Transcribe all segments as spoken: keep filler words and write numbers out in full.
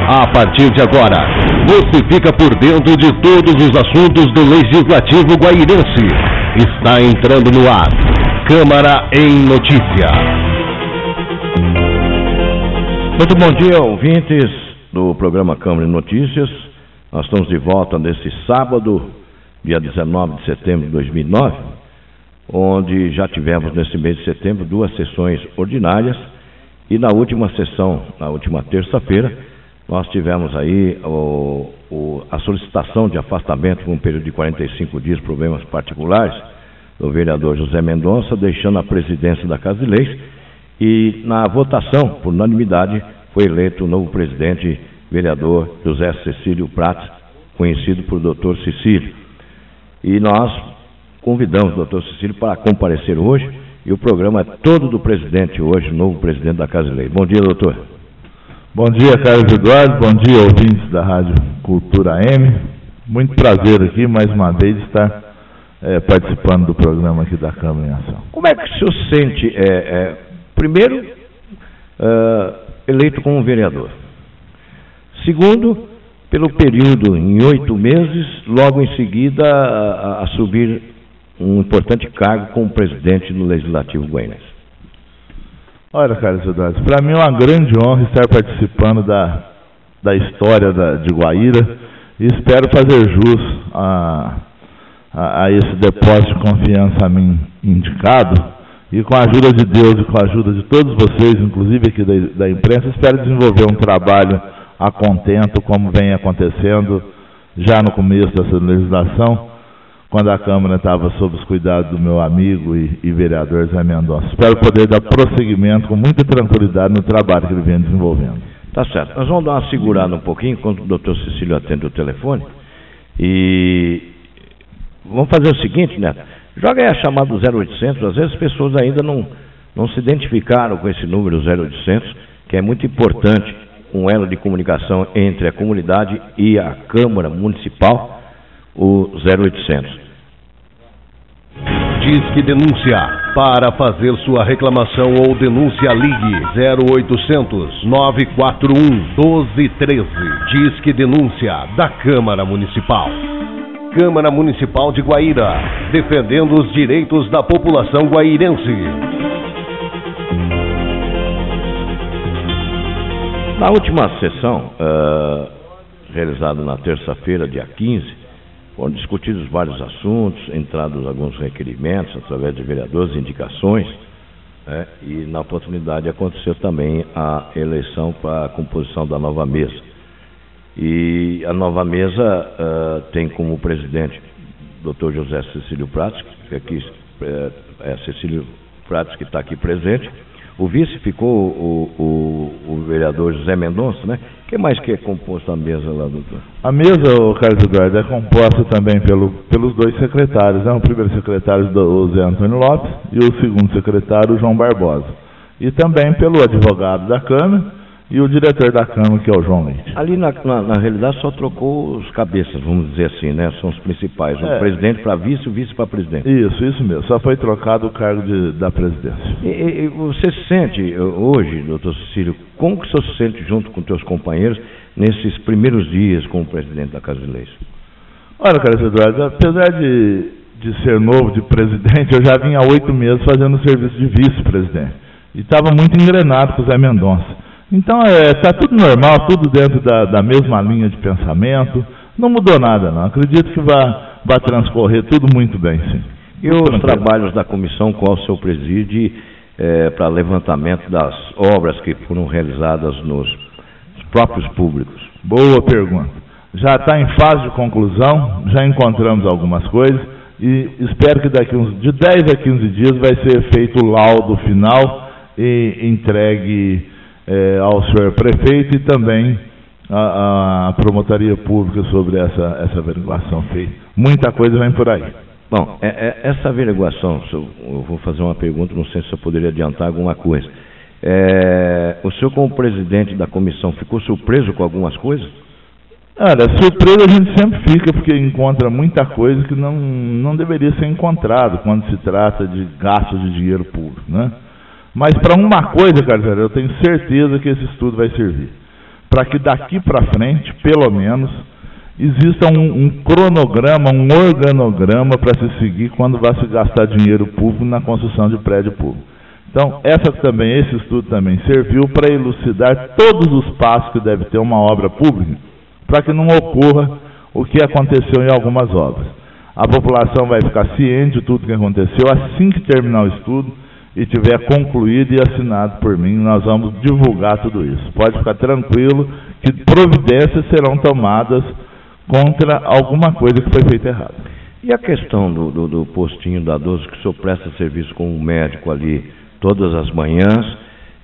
A partir de agora, você fica por dentro de todos os assuntos do Legislativo guairense. Está entrando no ar, Câmara em Notícia. Muito bom dia, ouvintes do programa Câmara em Notícias. Nós estamos de volta nesse sábado, dia dezenove de setembro de dois mil e nove, onde já tivemos nesse mês de setembro duas sessões ordinárias e na última sessão, na última terça-feira, nós tivemos aí o, o, a solicitação de afastamento por um período de quarenta e cinco dias por problemas particulares do vereador José Mendonça, deixando a presidência da Casa de Leis, e na votação, por unanimidade, foi eleito o novo presidente, vereador José Cecílio Prats, conhecido por doutor Cecílio. E nós convidamos o doutor Cecílio para comparecer hoje, e o programa é todo do presidente hoje, o novo presidente da Casa de Leis. Bom dia, doutor. Bom dia, Carlos Eduardo, bom dia, ouvintes da Rádio Cultura M. Muito prazer aqui, mais uma vez, estar é, participando do programa aqui da Câmara em Ação. Como é que o senhor sente, é, é, primeiro, uh, eleito como vereador? Segundo, pelo período em oito meses, logo em seguida a, a subir um importante cargo como presidente do Legislativo guairense. Olha, Carlos Eduardo, para mim é uma grande honra estar participando da, da história da, de Guaíra e espero fazer jus a, a, a esse depósito de confiança a mim indicado, e com a ajuda de Deus e com a ajuda de todos vocês, inclusive aqui da, da imprensa, espero desenvolver um trabalho a contento, como vem acontecendo já no começo dessa legislação, quando a Câmara estava sob os cuidados do meu amigo e, e vereador Zé Mendonça. Espero poder dar prosseguimento com muita tranquilidade no trabalho que ele vem desenvolvendo. Tá certo. Nós vamos dar uma segurada um pouquinho enquanto o doutor Cecílio atende o telefone. E vamos fazer o seguinte, Neto. Joga aí a chamada do zero oitocentos. Às vezes as pessoas ainda não, não se identificaram com esse número zero oitocentos, que é muito importante, um elo de comunicação entre a comunidade e a Câmara Municipal, o zero oitocentos. Disque Denúncia. Para fazer sua reclamação ou denúncia, ligue zero oitocentos, nove quatro um, doze treze. Disque Denúncia da Câmara Municipal. Câmara Municipal de Guaíra, defendendo os direitos da população guairense. Na última sessão, uh, realizada na terça-feira, dia quinze, foram discutidos vários assuntos, entrados alguns requerimentos através de vereadores, indicações, né, e na oportunidade aconteceu também a eleição para a composição da nova mesa. E a nova mesa uh, tem como presidente o doutor José Cecílio Prats, que aqui é, é Cecílio Prats, que está aqui presente. O vice ficou o, o, o vereador José Mendonça, né? O que mais que é composto a mesa lá, doutor? A mesa, o Carlos Eduardo, é composta também pelo, pelos dois secretários, né? O primeiro secretário, o Zé Antônio Lopes, e o segundo secretário, o João Barbosa. E também pelo advogado da Câmara e o diretor da Câmara, que é o João Leite. Ali, na, na, na realidade, só trocou os cabeças, vamos dizer assim, né? São os principais. O é. presidente para vice e o vice para presidente. Isso, isso mesmo. Só foi trocado o cargo de, da presidência. E, e você se sente hoje, doutor Cecílio, como que o senhor se sente junto com os seus companheiros nesses primeiros dias como presidente da Casa de Leis? Olha, Carlos Eduardo, apesar de, de ser novo de presidente, eu já vinha há oito meses fazendo o serviço de vice-presidente. E estava muito engrenado com o Zé Mendonça. Então, está é, tudo normal, tudo dentro da, da mesma linha de pensamento. Não mudou nada, não. Acredito que vai, vai transcorrer tudo muito bem, sim. E os tranquilo. Trabalhos da comissão, qual o seu preside é, para levantamento das obras que foram realizadas nos próprios públicos? Boa pergunta. Já está em fase de conclusão, já encontramos algumas coisas e espero que daqui uns, de dez a quinze dias vai ser feito o laudo final e entregue É, ao senhor prefeito e também a, a promotoria pública sobre essa, essa averiguação feita. Muita coisa vem por aí. Bom, é, é, essa averiguação, eu, eu vou fazer uma pergunta, não sei se eu poderia adiantar alguma coisa. É, o senhor, como presidente da comissão, ficou surpreso com algumas coisas? Olha, surpresa a gente sempre fica, porque encontra muita coisa que não, não deveria ser encontrado quando se trata de gastos de dinheiro público, né? Mas para uma coisa, Carlos, eu tenho certeza que esse estudo vai servir. para que daqui para frente, pelo menos, exista um, um cronograma, um organograma para se seguir quando vai se gastar dinheiro público na construção de prédio público. Então, essa também, esse estudo também serviu para elucidar todos os passos que deve ter uma obra pública, para que não ocorra o que aconteceu em algumas obras. A população vai ficar ciente de tudo que aconteceu assim que terminar o estudo e tiver concluído e assinado por mim, nós vamos divulgar tudo isso. Pode ficar tranquilo que providências serão tomadas contra alguma coisa que foi feita errada. E a questão do, do, do postinho da doze, que o senhor presta serviço com um médico ali todas as manhãs,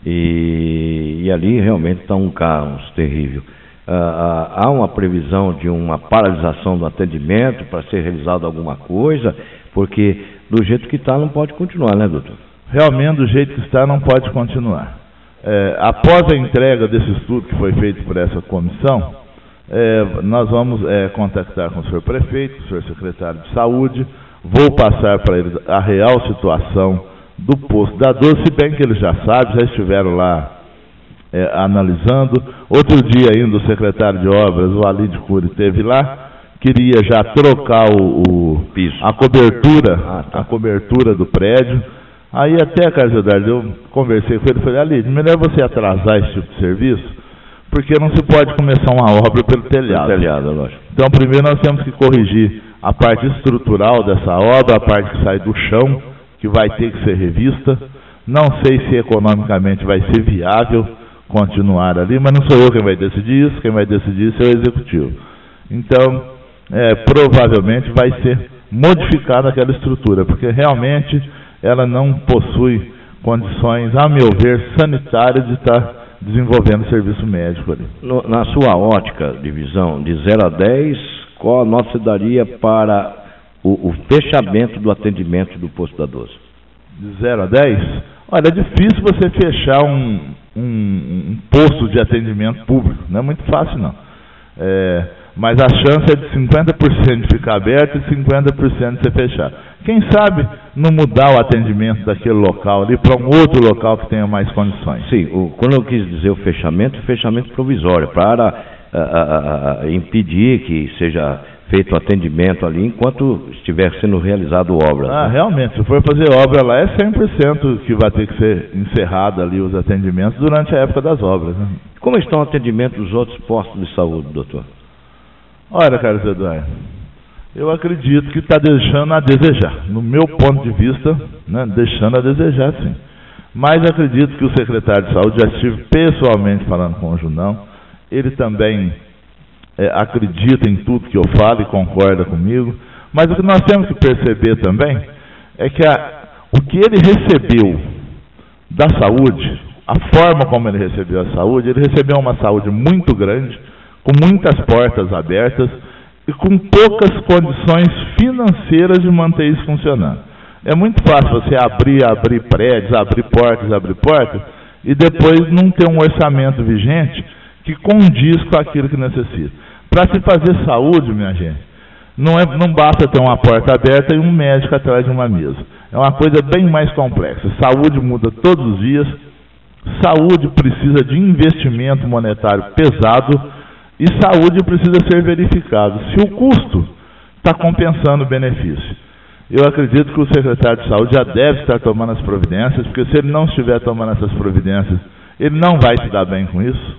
e, e ali realmente está um caos terrível. Ah, há uma previsão de uma paralisação do atendimento para ser realizado alguma coisa, porque do jeito que está não pode continuar, né, doutor? Realmente, do jeito que está, não pode continuar. É, após a entrega desse estudo que foi feito por essa comissão, é, nós vamos é, contactar com o senhor prefeito, com o senhor secretário de saúde, vou passar para ele a real situação do posto da doze, se bem que eles já sabem, já estiveram lá é, analisando. Outro dia ainda o secretário de obras, o Alide Cury, esteve lá, queria já trocar o, o, a cobertura, ah, tá. a cobertura do prédio. Aí até, Carlos Eduardo, eu conversei com ele e falei, Alide, melhor você atrasar esse tipo de serviço, porque não se pode começar uma obra pelo telhado. Pelo telhado, lógico. Então, primeiro nós temos que corrigir a parte estrutural dessa obra, a parte que sai do chão, que vai ter que ser revista. Não sei se economicamente vai ser viável continuar ali, mas não sou eu quem vai decidir isso, quem vai decidir isso é o executivo. Então, é, provavelmente vai ser modificada aquela estrutura, porque realmente ela não possui condições, a meu ver, sanitárias de estar desenvolvendo serviço médico ali. No, na sua ótica de visão, de zero a dez, qual a nota você daria para o, o fechamento do atendimento do posto da doze? De zero a dez? Olha, é difícil você fechar um, um, um posto de atendimento público, não é muito fácil não. É, mas a chance é de cinquenta por cento de ficar aberto e cinquenta por cento de ser fechado. Quem sabe não mudar o atendimento daquele local ali para um outro local que tenha mais condições. Sim, o, quando eu quis dizer o fechamento, fechamento provisório, para a, a, impedir que seja feito o atendimento ali enquanto estiver sendo realizado obra. Ah, né? Realmente, se for fazer obra lá, é cem por cento que vai ter que ser encerrado ali os atendimentos durante a época das obras. Né? Como estão o atendimento dos outros postos de saúde, doutor? Olha, Carlos Eduardo, eu acredito que está deixando a desejar. No meu ponto de vista, né, deixando a desejar, sim. Mas acredito que o secretário de saúde, já estive pessoalmente falando com o Junão, ele também é, acredita em tudo que eu falo e concorda comigo. Mas o que nós temos que perceber também é que a, o que ele recebeu da saúde, a forma como ele recebeu a saúde, ele recebeu uma saúde muito grande, com muitas portas abertas e com poucas condições financeiras de manter isso funcionando. É muito fácil você abrir, abrir prédios, abrir portas, abrir portas, e depois não ter um orçamento vigente que condiz com aquilo que necessita. Para se fazer saúde, minha gente, não, é, não basta ter uma porta aberta e um médico atrás de uma mesa. É uma coisa bem mais complexa. Saúde muda todos os dias, saúde precisa de investimento monetário pesado, e saúde precisa ser verificado se o custo está compensando o benefício. Eu acredito que o secretário de saúde já deve estar tomando as providências, porque se ele não estiver tomando essas providências, ele não vai se dar bem com isso.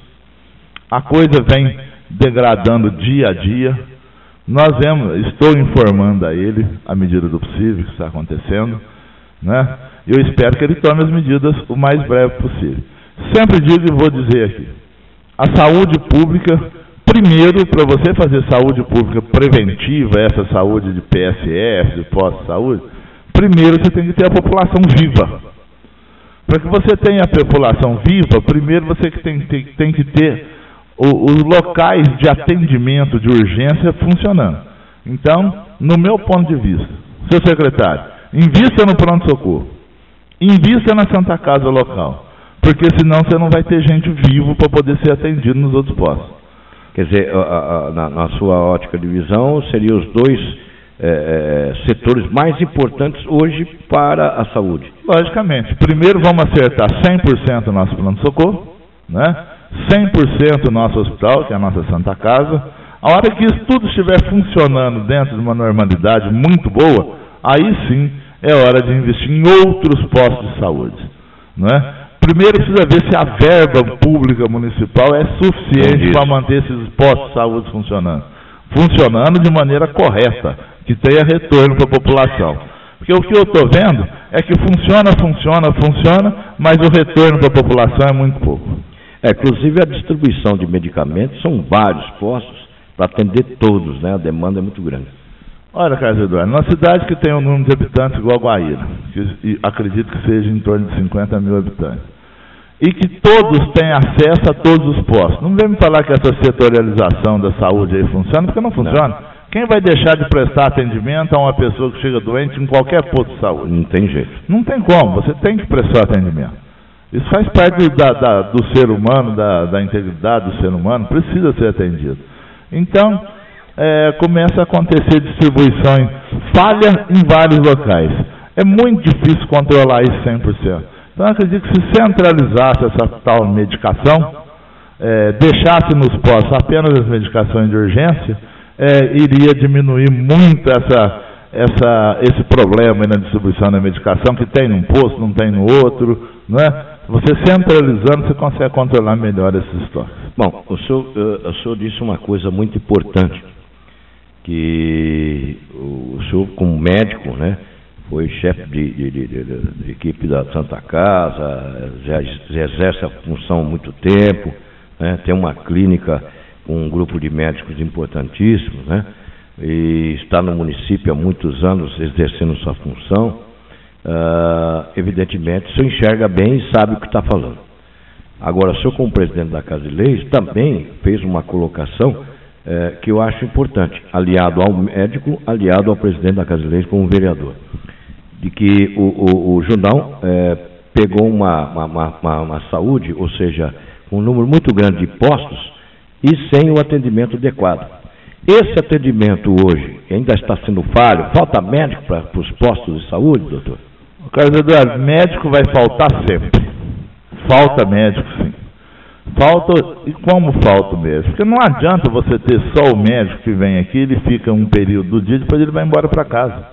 A coisa vem degradando dia a dia. Nós vemos, estou informando a ele, à medida do possível, que está acontecendo, né? Eu espero que ele tome as medidas o mais breve possível. Sempre digo e vou dizer aqui, a saúde pública, primeiro, para você fazer saúde pública preventiva, essa saúde de P S F, de pós-saúde, primeiro você tem que ter a população viva. Para que você tenha a população viva, primeiro você tem, tem, tem que ter o, os locais de atendimento de urgência funcionando. Então, no meu ponto de vista, seu secretário, invista no pronto-socorro, invista na Santa Casa local, porque senão você não vai ter gente vivo para poder ser atendido nos outros postos. Quer dizer, a, a, na, na sua ótica de visão, seriam os dois é, é, setores mais importantes hoje para a saúde? Logicamente. Primeiro vamos acertar cem por cento o nosso pronto-socorro, né? cem por cento o nosso hospital, que é a nossa Santa Casa. A hora que isso tudo estiver funcionando dentro de uma normalidade muito boa, aí sim é hora de investir em outros postos de saúde, não é? Primeiro precisa ver se a verba pública municipal é suficiente para manter esses postos de saúde funcionando. Funcionando de maneira correta, que tenha retorno para a população. Porque o que eu estou vendo é que funciona, funciona, funciona, mas o retorno para a população é muito pouco. É, inclusive a distribuição de medicamentos, são vários postos para atender todos, né? A demanda é muito grande. Olha, Carlos Eduardo, numa cidade que tem um número de habitantes igual a Guaíra, que acredito que seja em torno de cinquenta mil habitantes, e que todos têm acesso a todos os postos. Não vem me falar que essa setorialização da saúde aí funciona, porque não funciona. Não. Quem vai deixar de prestar atendimento a uma pessoa que chega doente em qualquer posto de saúde? Não tem jeito. Não tem como, você tem que prestar atendimento. Isso faz parte do, da, da, do ser humano, da, da integridade do ser humano, precisa ser atendido. Então, é, começa a acontecer distribuições, falha em vários locais. É muito difícil controlar isso cem por cento. Então, eu acredito que se centralizasse essa tal medicação, é, deixasse nos postos apenas as medicações de urgência, é, iria diminuir muito essa, essa, esse problema aí na distribuição da medicação, que tem num posto, não tem no outro, não é? Você centralizando, você consegue controlar melhor esses estoques. Bom, o senhor, o senhor disse uma coisa muito importante, que o senhor, como médico, né, foi chefe de, de, de, de, de equipe da Santa Casa, já, já exerce a função há muito tempo, né, tem uma clínica com um grupo de médicos importantíssimos, né, e está no município há muitos anos exercendo sua função. Uh, evidentemente, o senhor enxerga bem e sabe o que está falando. Agora, o senhor, como presidente da Casa de Leis, também fez uma colocação uh, que eu acho importante, aliado ao médico, aliado ao presidente da Casa de Leis como vereador, de que o, o, o Jundão uh, pegou uma, uma, uma, uma saúde, ou seja, um número muito grande de postos e sem o atendimento adequado. Esse atendimento hoje ainda está sendo falho? Falta médico para os postos de saúde, doutor? Carlos Eduardo, médico vai faltar sempre. Falta médico, sim. Falta, e como falta mesmo? Porque não adianta você ter só o médico que vem aqui, ele fica um período do dia, depois ele vai embora para casa.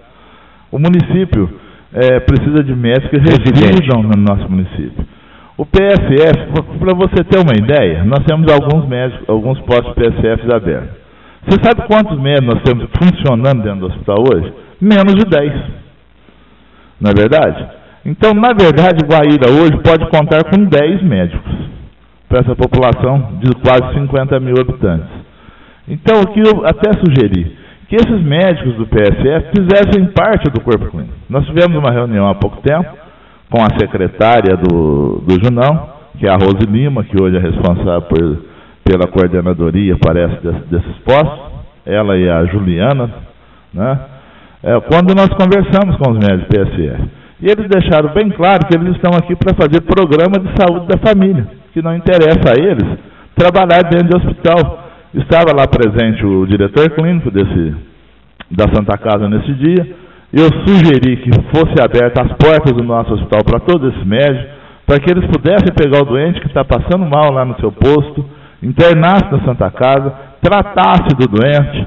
O município é, precisa de médicos que residam no nosso município. O P S F, para você ter uma ideia, nós temos alguns médicos, alguns postos P S Fs abertos. Você sabe quantos médicos nós temos funcionando dentro do hospital hoje? Menos de dez. Não é verdade? Então, na verdade, Guaíra hoje pode contar com dez médicos para essa população de quase cinquenta mil habitantes. Então, aqui eu até sugeri que esses médicos do P S F fizessem parte do corpo clínico. Nós tivemos uma reunião há pouco tempo com a secretária do, do Junão, que é a Rose Lima, que hoje é responsável por, pela coordenadoria, parece, desse, desses postos, ela e a Juliana, né? É, quando nós conversamos com os médicos do P S F. E eles deixaram bem claro que eles estão aqui para fazer programa de saúde da família, que não interessa a eles trabalhar dentro de hospital. Estava lá presente o diretor clínico desse, da Santa Casa nesse dia. Eu sugeri que fosse aberta as portas do nosso hospital para todos esses médicos, para que eles pudessem pegar o doente que está passando mal lá no seu posto, internasse na Santa Casa, tratasse do doente,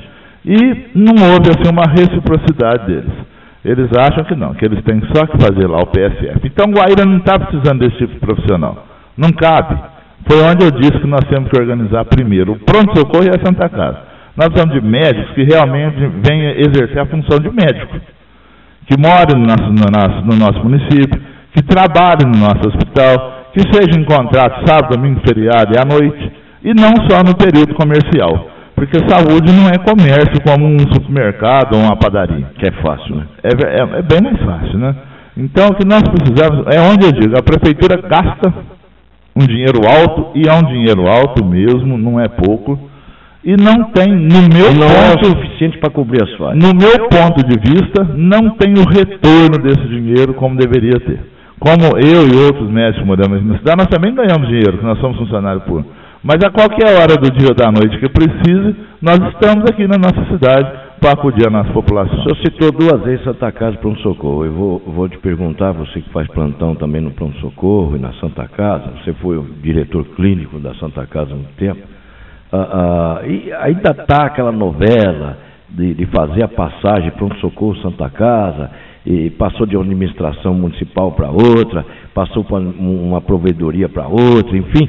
e não houve assim uma reciprocidade deles. Eles acham que não, que eles têm só que fazer lá o P S F. Então, Guaíra não está precisando desse tipo de profissional. Não cabe. Foi onde eu disse que nós temos que organizar primeiro o pronto-socorro e a Santa Casa. Nós precisamos de médicos que realmente venham exercer a função de médico, que morem no nosso, no nosso, no nosso município, que trabalhem no nosso hospital, que sejam em contrato sábado, domingo, feriado e à noite, e não só no período comercial. Porque saúde não é comércio como um supermercado ou uma padaria. Que é fácil, né? É, é, é bem mais fácil, né? Então, o que nós precisamos, é onde eu digo, a prefeitura gasta um dinheiro alto, e é um dinheiro alto mesmo, não é pouco, e não tem, no meu não ponto... é o suficiente para cobrir as falhas. No meu ponto de vista, não tem o retorno desse dinheiro como deveria ter. Como eu e outros médicos moramos na cidade, nós também ganhamos dinheiro, porque nós somos funcionários públicos. Mas a qualquer hora do dia ou da noite que precise, nós estamos aqui na nossa cidade para acudir a nossa população. O senhor citou duas vezes Santa Casa e pronto-socorro. Eu vou, vou te perguntar, você que faz plantão também no pronto-socorro e na Santa Casa, você foi o diretor clínico da Santa Casa há muito tempo, ah, ah, e ainda está aquela novela de, de fazer a passagem pronto-socorro Santa Casa, e passou de uma administração municipal para outra, passou para uma provedoria para outra, enfim.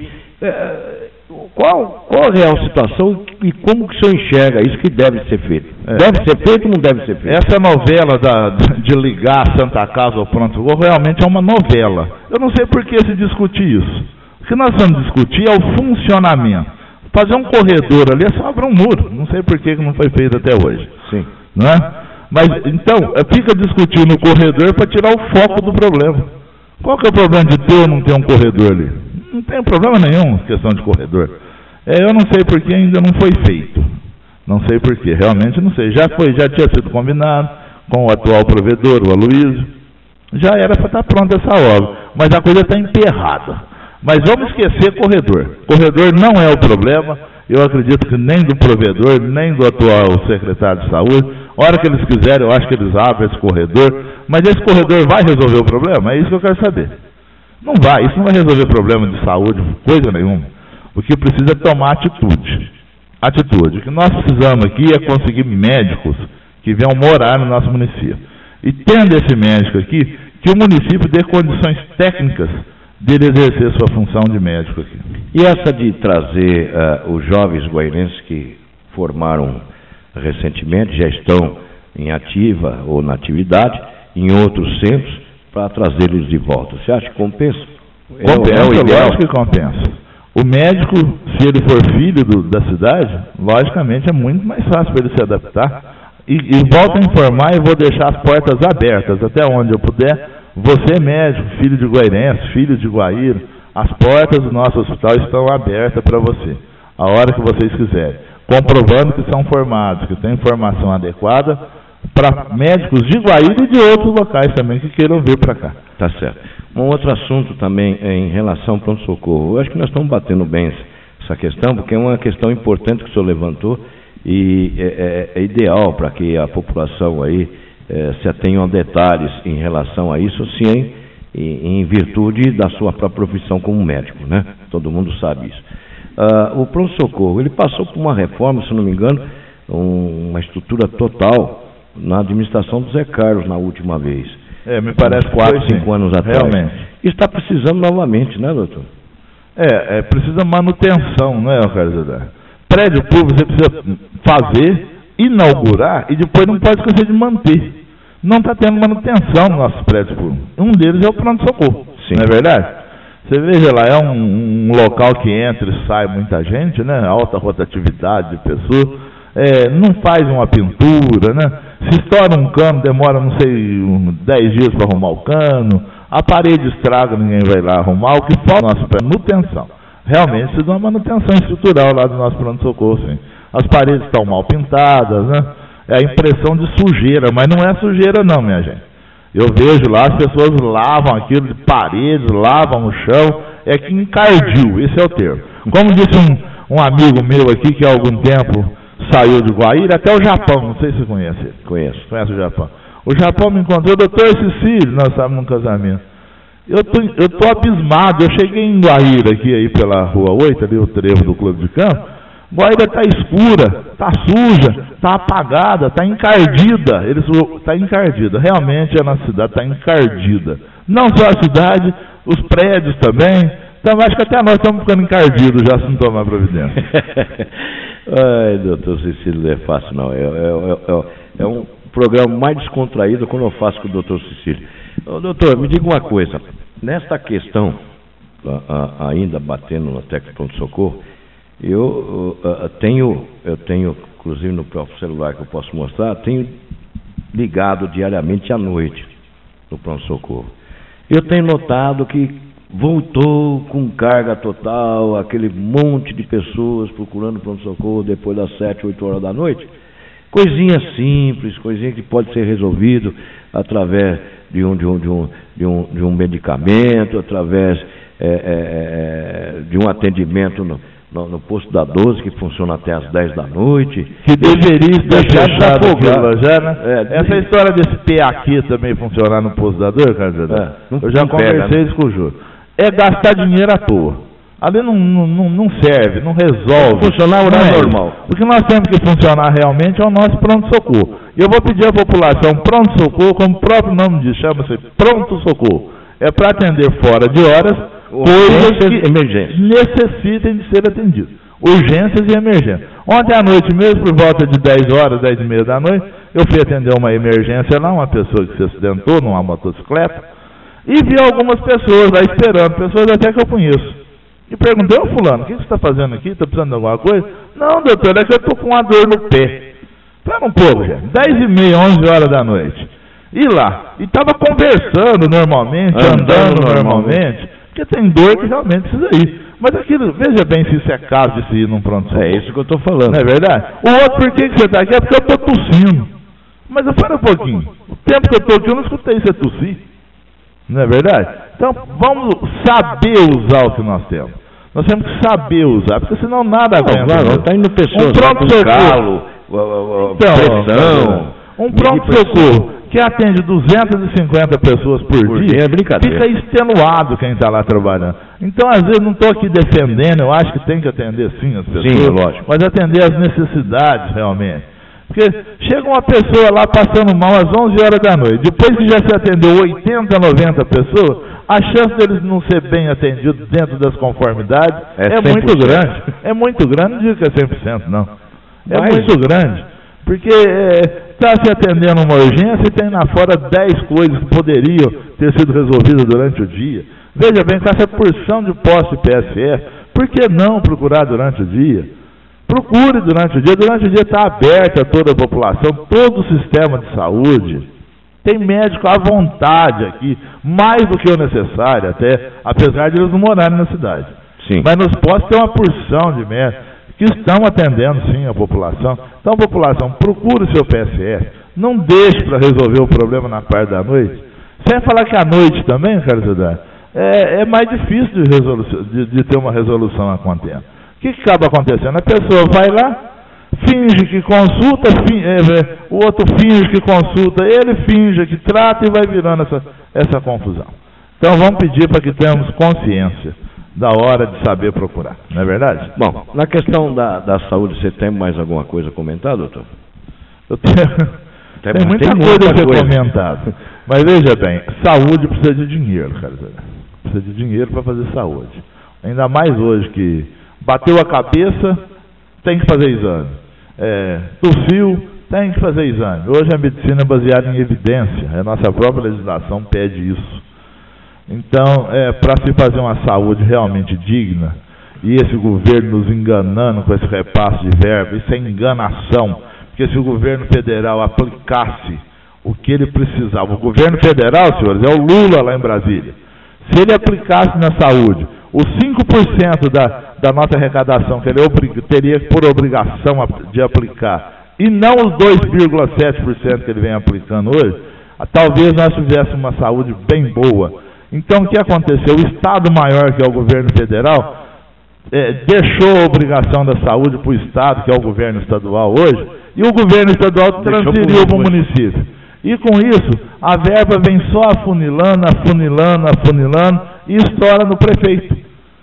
É, Qual, qual a real situação e como que o senhor enxerga isso que deve ser feito? É. Deve ser feito ou não deve ser feito? Essa novela da, de ligar a Santa Casa ao pronto-socorro realmente é uma novela. Eu não sei por que se discutir isso. O que nós vamos discutir é o funcionamento. Fazer um corredor ali é só abrir um muro. Não sei por que não foi feito até hoje. Sim. Não é? Mas, então, fica discutindo o corredor para tirar o foco do problema. Qual que é o problema de ter ou não ter um corredor ali? Não tem problema nenhum questão de corredor. É, eu não sei por que ainda não foi feito. Não sei por que, realmente não sei. Já foi, já tinha sido combinado com o atual provedor, o Aloysio. Já era para estar pronta essa obra, mas a coisa está emperrada. Mas vamos esquecer corredor. Corredor não é o problema. Eu acredito que nem do provedor, nem do atual secretário de saúde. A hora que eles quiserem, eu acho que eles abrem esse corredor. Mas esse corredor vai resolver o problema? É isso que eu quero saber. Não vai, isso não vai resolver problema de saúde, coisa nenhuma. O que precisa é tomar atitude. Atitude. O que nós precisamos aqui é conseguir médicos que venham morar no nosso município. E tendo esse médico aqui, que o município dê condições técnicas de ele exercer sua função de médico aqui. E essa de trazer uh, os jovens guairenses que formaram recentemente, já estão em ativa ou na atividade, em outros centros, para trazê-los de volta. Você acha que compensa? Compensa, é o ideal? Lógico que compensa. O médico, se ele for filho do, da cidade, logicamente é muito mais fácil para ele se adaptar. E, e volto a informar e vou deixar as portas abertas, até onde eu puder. Você médico, filho de guairense, filho de Guaíra, as portas do nosso hospital estão abertas para você, a hora que vocês quiserem. Comprovando que são formados, que têm informação adequada, para médicos de Guaíra e de outros locais também que queiram vir para cá. Tá certo. Um outro assunto também é em relação ao pronto-socorro. Eu acho que nós estamos batendo bem essa questão, porque é uma questão importante que o senhor levantou e é, é, é ideal para que a população aí é, se atenha a detalhes em relação a isso, sim, em, em virtude da sua própria profissão como médico, né? Todo mundo sabe isso. Ah, o pronto-socorro, ele passou por uma reforma, se não me engano, um, uma estrutura total na administração do Zé Carlos na última vez. É, me parece quatro, cinco anos atrás. Realmente. Está precisando novamente, né, doutor? É, é precisa manutenção, né, Carlos? Prédio público você precisa fazer, inaugurar e depois não pode esquecer de manter. Não está tendo manutenção no nosso prédio público. Um deles é o pronto-socorro, não é verdade? Você veja lá, é um, um local que entra e sai muita gente, né? Alta rotatividade de pessoas. É, não faz uma pintura, né? Se estoura um cano, demora, não sei, dez dias para arrumar o cano. A parede estraga, ninguém vai lá arrumar. O que falta é nosso manutenção. Realmente precisa de uma manutenção estrutural lá do nosso pronto-socorro, sim. As paredes estão mal pintadas, né? É a impressão de sujeira, mas não é sujeira não, minha gente. Eu vejo lá, as pessoas lavam aquilo de paredes, lavam o chão, é que encardiu, esse é o termo. Como disse um, um amigo meu aqui, que há algum tempo saiu de Guaíra, até o Japão, não sei se você conhece ele. Conheço. Conhece o Japão. O Japão me encontrou, doutor Cecílio, nós estávamos num casamento. Eu tô, eu tô abismado, eu cheguei em Guaíra aqui aí pela Rua oito, ali o trevo do Clube de Campo. Guaíra está escura, está suja, está apagada, está encardida. Eles está encardida. Realmente a nossa cidade está encardida. Não só a cidade, os prédios também. Então acho que até nós estamos ficando encardidos já se não tomar providência. Ai, doutor Cecílio, não é fácil não. É, é, é, é um programa mais descontraído quando eu faço com o doutor Cecílio. Ô, doutor, me diga uma coisa. Nesta questão, a, a, ainda batendo na tecla de pronto-socorro, eu uh, tenho, eu tenho, inclusive no próprio celular que eu posso mostrar, tenho ligado diariamente à noite no pronto-socorro. Eu tenho notado que voltou com carga total, aquele monte de pessoas procurando pronto-socorro depois das sete, oito horas da noite. Coisinha simples, coisinha que pode ser resolvido através de um, de um, de um, de um, de um medicamento, através é, é, de um atendimento no, no, no posto da doze, que funciona até às dez da noite. Que deveria estar fechado aquilo já, né? É, Essa de... história desse P aqui também funcionar no posto da dor, cara, é, eu já conversei pega, né? isso com o Júlio. É gastar dinheiro à toa. Ali não, não, não serve, não resolve. Funcionar o horário é normal. O que nós temos que funcionar realmente é o nosso pronto-socorro. E eu vou pedir à população pronto-socorro, como o próprio nome diz, chama-se pronto-socorro. É para atender fora de horas coisas que emergências. necessitem de ser atendidas. Urgências e emergências. Ontem à noite mesmo, por volta de dez horas, dez e meia da noite, eu fui atender uma emergência lá, uma pessoa que se acidentou numa motocicleta, e vi algumas pessoas lá esperando, pessoas até que eu conheço. E perguntei, ô fulano, o que você está fazendo aqui? Está precisando de alguma coisa? Não, doutor, é que eu estou com uma dor no pé. Espera um pouco, gente. dez e meia, onze horas da noite. E lá, e estava conversando normalmente, andando, andando normalmente, porque tem dor que realmente precisa ir. Mas aquilo, veja bem se isso é caso de se ir num pronto-socorro. É isso que eu estou falando. Não é verdade? O outro, por que, que você está aqui? É porque eu estou tossindo. Mas eu falo um pouquinho. O tempo que eu estou aqui, eu não escutei você tossir. Não é verdade? Então, vamos saber usar o que nós temos. Nós temos que saber usar, porque senão nada aguenta. Não, não, está indo pessoas um pronto-socorro. Então, pressão. Um pronto-socorro que atende duzentas e cinquenta pessoas por, por dia, dia é brincadeira. Fica extenuado quem está lá trabalhando. Então, às vezes, não estou aqui defendendo, eu acho que tem que atender sim as pessoas, sim, lógico. Mas atender as necessidades realmente. Porque chega uma pessoa lá passando mal às onze horas da noite, depois que já se atendeu oitenta, noventa pessoas, a chance deles não ser bem atendidos dentro das conformidades é, é muito grande. É muito grande, não digo que é cem por cento, não. É Mas... muito grande. Porque está é, se atendendo uma urgência e tem lá fora dez coisas que poderiam ter sido resolvidas durante o dia. Veja bem, com essa porção de posse P S F, por que não procurar durante o dia? Procure durante o dia. Durante o dia está aberto a toda a população, todo o sistema de saúde. Tem médico à vontade aqui, mais do que o necessário até, apesar de eles não morarem na cidade. Sim. Mas nos postos tem uma porção de médicos que estão atendendo sim a população. Então, população, procure o seu P S F. Não deixe para resolver o problema na parte da noite. Sem falar que à noite também, Carlos, é, é mais difícil de, resolução, de, de ter uma resolução acontecendo. O que, que acaba acontecendo? A pessoa vai lá, finge que consulta, finge, é, o outro finge que consulta, ele finge que trata e vai virando essa, essa confusão. Então vamos pedir para que tenhamos consciência da hora de saber procurar, não é verdade? Bom, na questão da, da saúde, você tem mais alguma coisa a comentar, doutor? Eu tenho, tem, tem muita tem coisa a ser comentada. Mas veja bem, saúde precisa de dinheiro, cara. Precisa de dinheiro para fazer saúde. Ainda mais hoje que bateu a cabeça, tem que fazer exame. É, tossiu, tem que fazer exame. Hoje a medicina é baseada em evidência. A nossa própria legislação pede isso. Então, é, para se fazer uma saúde realmente digna, e esse governo nos enganando com esse repasse de verba, isso é enganação. Porque se o governo federal aplicasse o que ele precisava, o governo federal, senhores, é o Lula lá em Brasília. Se ele aplicasse na saúde os cinco por cento da, da nossa arrecadação que ele obrig, teria por obrigação de aplicar, e não os dois vírgula sete por cento que ele vem aplicando hoje, talvez nós tivéssemos uma saúde bem boa. Então, o que aconteceu? O Estado maior, que é o governo federal, é, deixou a obrigação da saúde para o Estado, que é o governo estadual hoje, e o governo estadual transferiu para o município. E com isso, a verba vem só afunilando, afunilando, afunilando, e estoura no prefeito.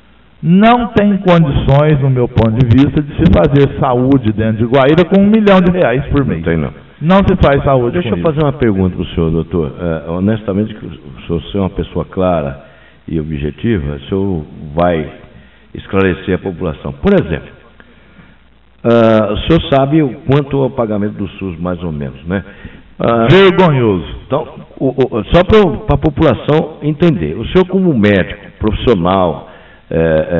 Não tem condições, no meu ponto de vista, de se fazer saúde dentro de Guaíra com um milhão de reais por mês. Não tem, não. Não se faz saúde. Deixa eu isso. fazer uma pergunta para o senhor, doutor. Uh, honestamente, o senhor é uma pessoa clara e objetiva, o senhor vai esclarecer a população. Por exemplo, uh, o senhor sabe o quanto é o pagamento do SUS, mais ou menos, né? Uh, Vergonhoso. Então, o, o, só para a população entender, o senhor como médico, profissional, é,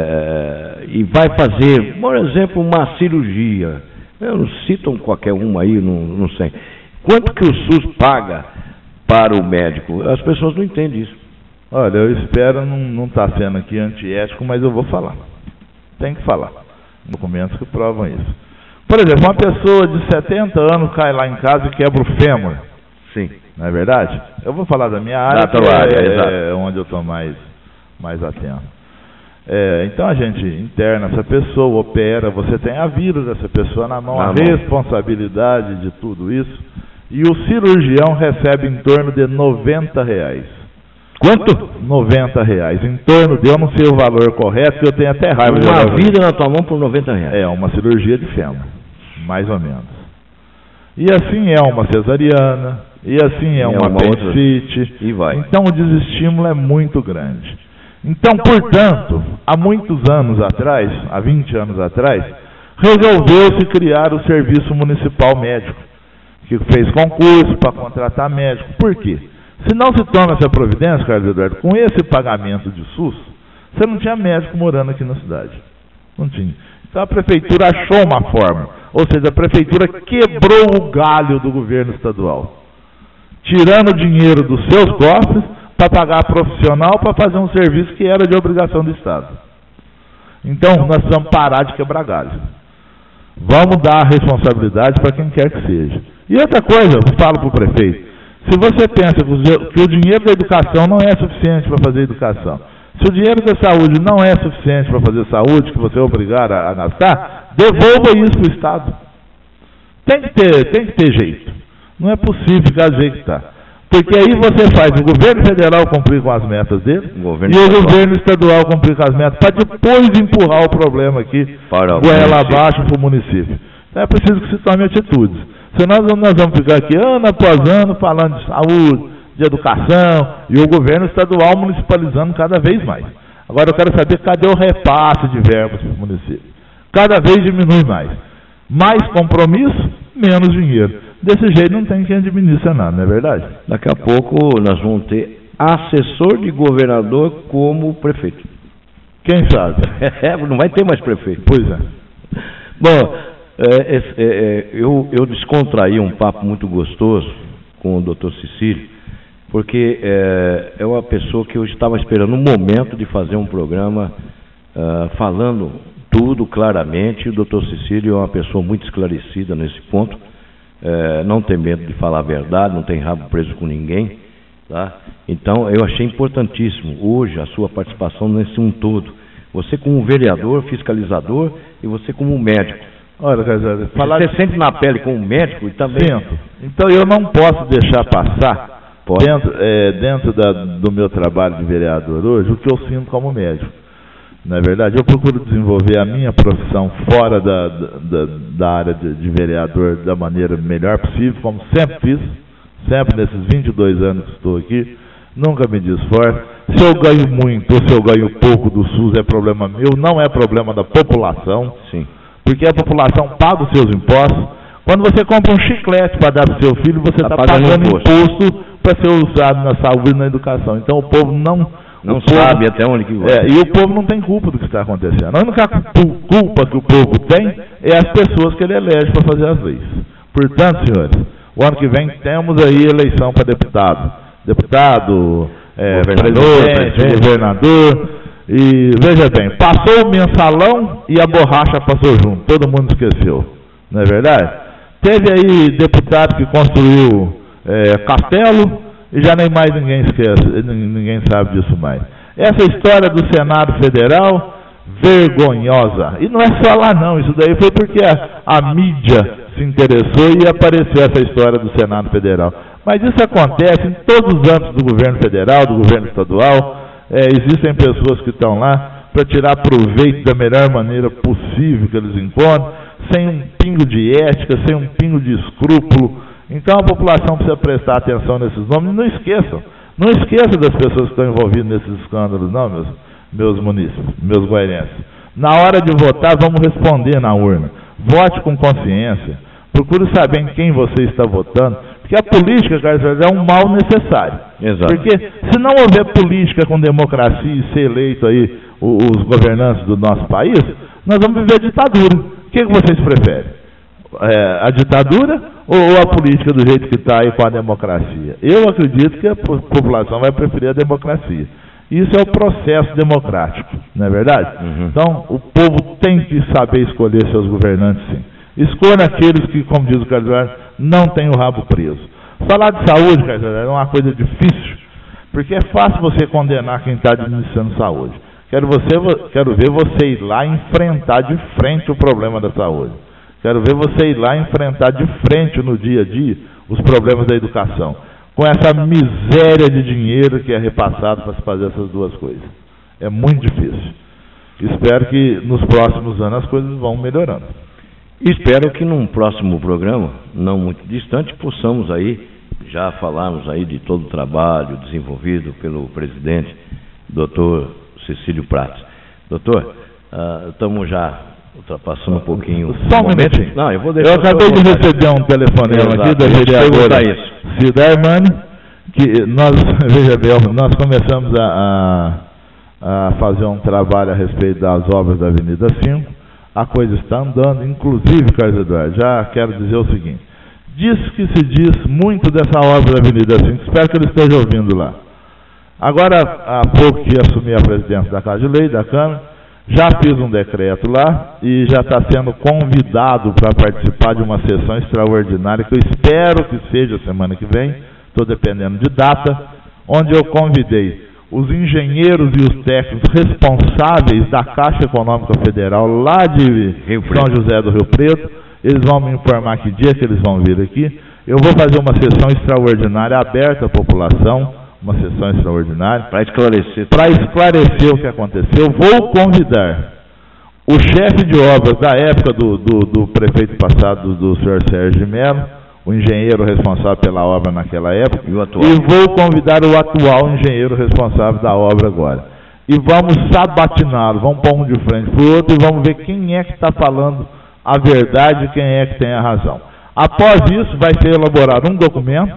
é, e vai fazer, por exemplo, uma cirurgia, eu não cito qualquer uma aí, não, não sei. Quanto que o SUS paga para o médico? As pessoas não entendem isso. Olha, eu espero não estar tá sendo aqui antiético, mas eu vou falar. Tem que falar. Documentos que provam isso. Por exemplo, uma pessoa de setenta anos cai lá em casa e quebra o fêmur. Sim. Não é verdade? Eu vou falar da minha área, da que área, é, exato. é onde eu estou mais, mais atento. É, então a gente interna essa pessoa, opera, você tem a vida dessa pessoa na mão, na a mão. responsabilidade de tudo isso, e o cirurgião recebe em torno de noventa reais. Quanto? noventa reais. Em torno de, eu não sei o valor correto, eu tenho até raiva de Uma olhar. vida na tua mão por noventa reais. É, uma cirurgia de fêmur, mais ou menos. E assim é uma cesariana, e assim é, É uma uma apendicite. E vai. Então o desestímulo é muito grande. Então, portanto, há muitos anos atrás, há vinte anos atrás, resolveu-se criar o Serviço Municipal Médico, que fez concurso para contratar médico. Por quê? Se não se toma essa providência, Carlos Eduardo, com esse pagamento de SUS, você não tinha médico morando aqui na cidade. Não tinha. Então a prefeitura achou uma forma, ou seja, a prefeitura quebrou o galho do governo estadual, tirando dinheiro dos seus cofres para pagar profissional para fazer um serviço que era de obrigação do Estado. Então nós precisamos parar de quebrar galho. Vamos dar a responsabilidade para quem quer que seja. E outra coisa, eu falo para o prefeito, se você pensa que o dinheiro da educação não é suficiente para fazer educação, se o dinheiro da saúde não é suficiente para fazer saúde, que você é obrigado a, a gastar, devolva isso para o Estado. Tem que ter, tem que ter jeito. Não é possível ficar do jeito que está. Porque aí você faz o governo federal cumprir com as metas dele O governo e o estadual. governo estadual cumprir com as metas, para depois empurrar o problema aqui, Para o goela município. abaixo para o município. Então é preciso que se tome atitudes. Senão nós vamos ficar aqui ano após ano falando de saúde, de educação, e o governo estadual municipalizando cada vez mais. Agora eu quero saber cadê o repasse de verbas para o município. Cada vez diminui mais. Mais compromisso, menos dinheiro. Desse jeito não tem quem administra nada, não é verdade? Daqui a pouco nós vamos ter assessor de governador como prefeito. Quem sabe? É, não vai ter mais prefeito. Pois é. Bom, é, é, é, eu, eu descontraí um papo muito gostoso com o doutor Cecílio, porque é, é uma pessoa que eu estava esperando um momento de fazer um programa uh, falando tudo claramente. O doutor Cecílio é uma pessoa muito esclarecida nesse ponto, é, não tem medo de falar a verdade, não tem rabo preso com ninguém, tá? Então eu achei importantíssimo hoje a sua participação nesse um todo. Você como vereador, fiscalizador, e você como médico. Olha, Carlos, falar Você sente na pele como médico e também... Sinto. Então eu não posso deixar passar Pode. dentro, é, dentro da, do meu trabalho de vereador hoje o que eu sinto como médico. Na é verdade, eu procuro desenvolver a minha profissão fora da, da, da área de, de vereador da maneira melhor possível, como sempre fiz, sempre nesses vinte e dois anos que estou aqui, nunca me desforço. Se eu ganho muito ou se eu ganho pouco do SUS é problema meu, não é problema da população. Sim. Porque a população paga os seus impostos. Quando você compra um chiclete para dar para o seu filho, você está Tá pagando pagando imposto. imposto para ser usado na saúde e na educação. Então o povo não... Não o povo, sabe até onde que vai. É, e o povo não tem culpa do que está acontecendo. A única culpa que o povo tem é as pessoas que ele elege para fazer as leis. Portanto, senhores, o ano que vem temos aí eleição para deputado. Deputado, é, Governador, presidente, prefeito. governador... E veja bem, passou o mensalão e a borracha passou junto, todo mundo esqueceu, não é verdade? Teve aí deputado que construiu é, castelo e já nem mais ninguém esquece, ninguém sabe disso mais. Essa história do Senado Federal, vergonhosa. E não é só lá não, isso daí foi porque a, a mídia se interessou e apareceu essa história do Senado Federal. Mas isso acontece em todos os âmbitos do governo federal, do governo estadual. É, existem pessoas que estão lá para tirar proveito da melhor maneira possível que eles encontram, sem um pingo de ética, sem um pingo de escrúpulo. Então a população precisa prestar atenção nesses nomes. Não esqueçam, não esqueçam das pessoas que estão envolvidas nesses escândalos, não, meus, meus munícipes, meus goiarenses. Na hora de votar, vamos responder na urna. Vote com consciência. Procure saber em quem você está votando, porque a política, Carlos, é um mal necessário. Exato. Porque se não houver política com democracia e ser eleito aí os governantes do nosso país, nós vamos viver ditadura. O que, que vocês preferem? É, a ditadura ou a política do jeito que está aí com a democracia? Eu acredito que a população vai preferir a democracia. Isso é o processo democrático, não é verdade? Uhum. Então, o povo tem que saber escolher seus governantes, sim. Escolha aqueles que, como diz o Carlos Eduardo, não têm o rabo preso. Falar de saúde, Carlos Eduardo, é uma coisa difícil, porque é fácil você condenar quem está administrando saúde. Quero, você, quero ver você ir lá enfrentar de frente o problema da saúde. Quero ver você ir lá enfrentar de frente no dia a dia os problemas da educação, com essa miséria de dinheiro que é repassado para se fazer essas duas coisas. É muito difícil. Espero que nos próximos anos as coisas vão melhorando. Espero que num próximo programa, não muito distante, possamos aí já falarmos aí de todo o trabalho desenvolvido pelo presidente, doutor Cecílio Prates. Doutor, uh, estamos já ultrapassando um pouquinho. Só um momento. Não, eu vou deixar. Eu acabei de receber um telefonema aqui da vereadora Cida Armani, que nós, veja bem, nós começamos a, a, a fazer um trabalho a respeito das obras da Avenida cinco. A coisa está andando, inclusive, Carlos Eduardo, já quero dizer o seguinte: diz que se diz muito dessa obra da Avenida cinco, espero que ele esteja ouvindo lá. Agora, há pouco que assumi a presidência da Casa de Lei, da Câmara, já fiz um decreto lá e já está sendo convidado para participar de uma sessão extraordinária, que eu espero que seja semana que vem, estou dependendo de data, onde eu convidei os engenheiros e os técnicos responsáveis da Caixa Econômica Federal lá de São José do Rio Preto. Eles vão me informar que dia que eles vão vir aqui. Eu vou fazer uma sessão extraordinária aberta à população, uma sessão extraordinária, para esclarecer. Para esclarecer o que aconteceu. Vou convidar o chefe de obras da época do, do, do prefeito passado, do senhor Sérgio de Mello, o engenheiro responsável pela obra naquela época, e, o atual. E vou convidar o atual engenheiro responsável da obra agora. E vamos sabatiná-lo, vamos pôr um de frente para o outro e vamos ver quem é que está falando a verdade e quem é que tem a razão. Após isso, vai ser elaborado um documento,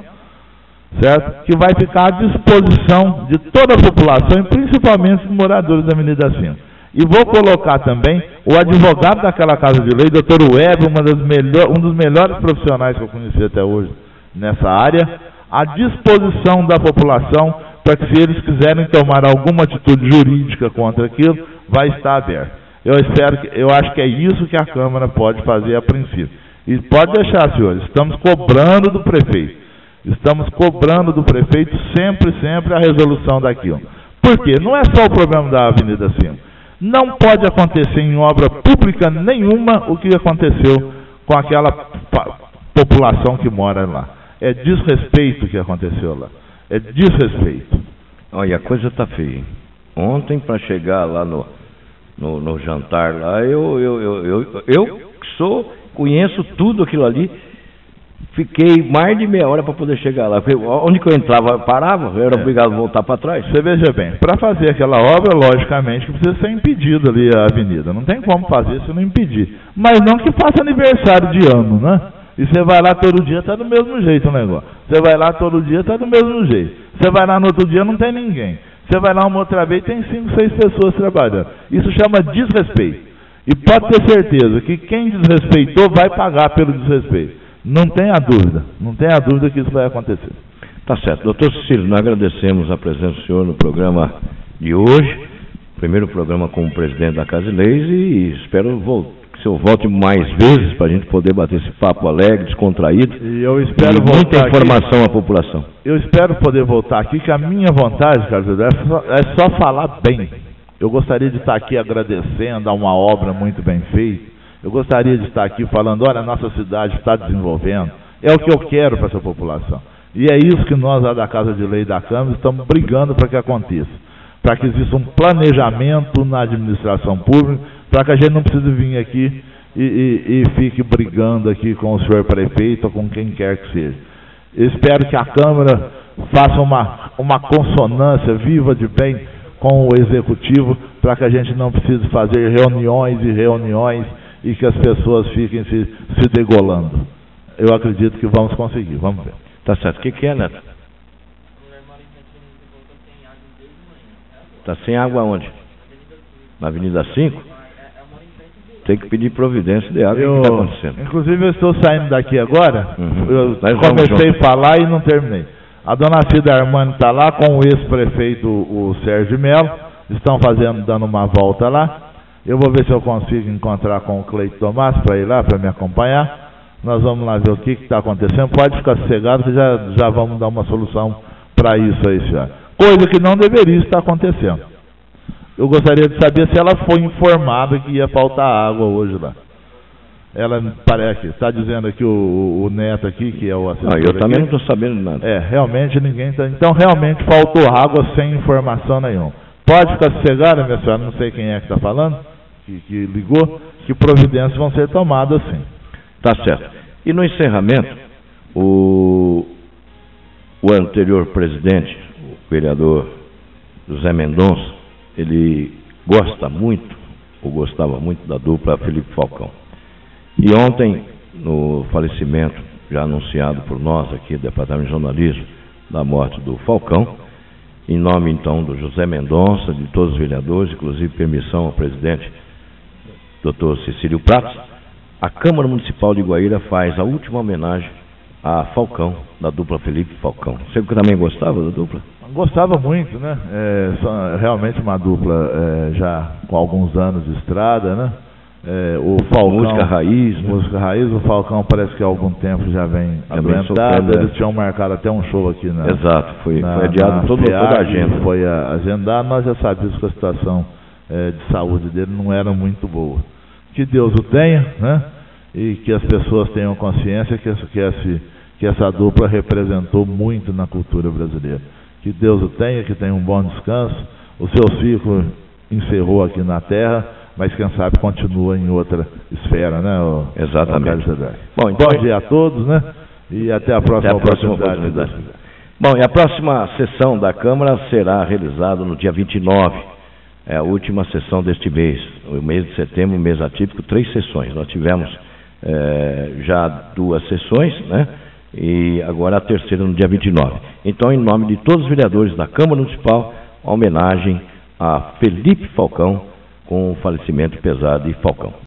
certo? Que vai ficar à disposição de toda a população, e principalmente dos moradores da Avenida cinco. E vou colocar também o advogado daquela Casa de Lei, doutor Web, uma das melhor, um dos melhores profissionais que eu conheci até hoje nessa área, à disposição da população, para que, se eles quiserem tomar alguma atitude jurídica contra aquilo, vai estar aberto. Eu espero que, eu acho que é isso que a Câmara pode fazer a princípio. E pode deixar, senhores, estamos cobrando do prefeito. Estamos cobrando do prefeito sempre, sempre a resolução daquilo. Por quê? Não é só o problema da Avenida cinco. Não pode acontecer em obra pública nenhuma o que aconteceu com aquela população que mora lá. É desrespeito que aconteceu lá. É desrespeito. Olha, a coisa está feia, hein? Ontem, para chegar lá no, no, no jantar lá, eu, eu, eu, eu, eu que sou, conheço tudo aquilo ali. Fiquei mais de meia hora para poder chegar lá. Porque onde que eu entrava, parava, eu era é. obrigado a voltar para trás. Você veja bem, para fazer aquela obra, logicamente, que precisa ser impedido ali a avenida. Não tem como fazer se não impedir. Mas não que faça aniversário de ano, né? E você vai lá todo dia, está do mesmo jeito o negócio. Você vai lá todo dia, está do mesmo jeito. Você vai lá no outro dia, não tem ninguém. Você vai lá uma outra vez, tem cinco, seis pessoas trabalhando. Isso chama desrespeito. E pode ter certeza que quem desrespeitou vai pagar pelo desrespeito. Não tenha dúvida, não tenha dúvida que isso vai acontecer. Tá certo. Doutor Cecílio, nós agradecemos a presença do senhor no programa de hoje, primeiro programa como presidente da Casa de Leis, e espero que o senhor volte mais vezes para a gente poder bater esse papo alegre, descontraído, e eu espero e muita informação aqui, à população. Eu espero poder voltar aqui, que a minha vontade, Carlos, é só, é só falar bem. Eu gostaria de estar aqui agradecendo a uma obra muito bem feita. Eu gostaria de estar aqui falando, olha, a nossa cidade está desenvolvendo. É o que eu quero para essa população. E é isso que nós, lá da Casa de Lei e da Câmara, estamos brigando para que aconteça. Para que exista um planejamento na administração pública, para que a gente não precise vir aqui e, e, e fique brigando aqui com o senhor prefeito ou com quem quer que seja. Eu espero que a Câmara faça uma, uma consonância viva de bem com o Executivo, para que a gente não precise fazer reuniões e reuniões e que as pessoas fiquem se, se degolando. Eu acredito que vamos conseguir, vamos ver. Tá certo. O que, que é, Neto? Tá sem água onde? Na Avenida cinco? Tem que pedir providência de água. Eu, o que está acontecendo? Inclusive, eu estou saindo daqui agora. Uhum. Eu comecei a falar e não terminei. A dona Cida Armani está lá com o ex-prefeito, o Sérgio Mello. Estão fazendo, dando uma volta lá. Eu vou ver se eu consigo encontrar com o Cleito Tomás para ir lá, para me acompanhar. Nós vamos lá ver o que está acontecendo. Pode ficar sossegado que já, já vamos dar uma solução para isso aí, senhor. Coisa que não deveria estar acontecendo. eu gostaria de saber se ela foi informada que ia faltar água hoje lá. Ela parece, está dizendo aqui o, o Neto aqui, que é o assessor. Ah, eu também aqui. não estou sabendo de nada. É, realmente ninguém tá. Então realmente faltou água sem informação nenhuma. Pode ficar sossegada, minha senhora, não sei quem é que está falando, que, que ligou, que providências vão ser tomadas sim. Tá certo. E no encerramento, o, o anterior presidente, o vereador José Mendonça, ele gosta muito, ou gostava muito da dupla Felipe Falcão. E ontem, no falecimento, já anunciado por nós aqui do Departamento de Jornalismo, da morte do Falcão, em nome então do José Mendonça, de todos os vereadores, inclusive permissão ao presidente, doutor Cecílio Pratos, a Câmara Municipal de Guaíra faz a última homenagem a Falcão, da dupla Felipe Falcão. Você que também gostava da dupla? Gostava muito, né? É, são realmente uma dupla é, já com alguns anos de estrada, né? É, o Falcão, música raiz, né? música raiz, o Falcão parece que há algum tempo já vem adoentado. Eles tinham marcado até um show aqui na. Exato, foi, na, foi adiado todo, toda a agenda. Foi a, agendado, nós já sabíamos que a situação é, de saúde dele não era muito boa. Que Deus o tenha, né? E que as pessoas tenham consciência que, que, esse, que essa dupla representou muito na cultura brasileira. Que Deus o tenha, que tenha um bom descanso. O seu ciclo encerrou aqui na Terra, mas quem sabe continua em outra esfera, né? O, Exatamente. O Bom, então, bom dia a todos, né? E até a próxima, até a próxima oportunidade. oportunidade. Bom, e a próxima sessão da Câmara será realizada no dia vinte e nove. É a última sessão deste mês. O mês de setembro, mês atípico, três sessões. Nós tivemos é, já duas sessões, né? E agora a terceira no dia vinte e nove. Então, em nome de todos os vereadores da Câmara Municipal, a homenagem a Felipe Falcão, com o falecimento pesado de Falcão.